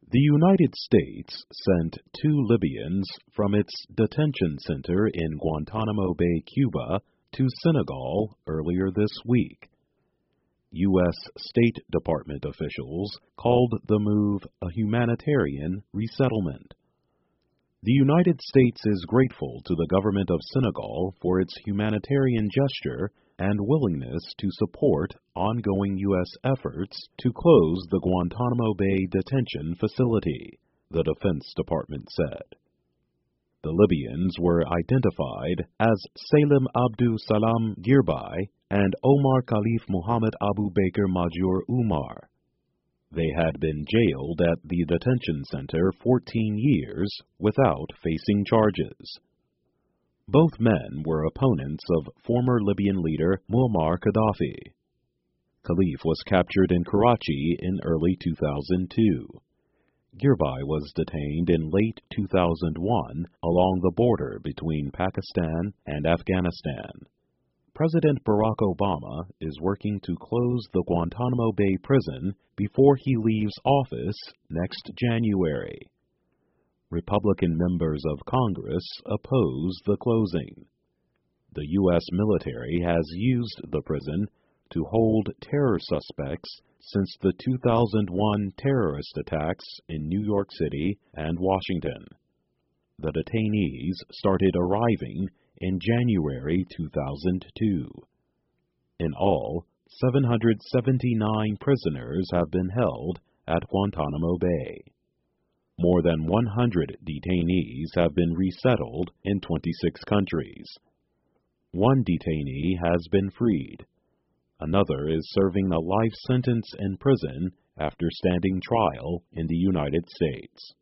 The United States sent two Libyans from its detention center in Guantanamo Bay, Cuba, to Senegal earlier this week. U.S. State Department officials called the move a humanitarian resettlement. The United States is grateful to the government of Senegal for its humanitarian gesture and willingness to support ongoing U.S. efforts to close the Guantanamo Bay detention facility, the Defense Department said. The Libyans were identified as Salim Abdou Salam Girbai and Omar Khalif Muhammad Abu Bakr Majur Umar. They had been jailed at the detention center 14 years without facing charges. Both men were opponents of former Libyan leader Muammar Gaddafi. Khalif was captured in Karachi in early 2002. Girbai was detained in late 2001 along the border between Pakistan and Afghanistan. President Barack Obama is working to close the Guantanamo Bay prison before he leaves office next January. Republican members of Congress oppose the closing. The U.S. military has used the prison to hold terror suspects since the 2001 terrorist attacks in New York City and Washington. The detainees started arriving in January 2002. In all, 779 prisoners have been held at Guantanamo Bay. More than 100 detainees have been resettled in 26 countries. One detainee has been freed. Another is serving a life sentence in prison after standing trial in the United States.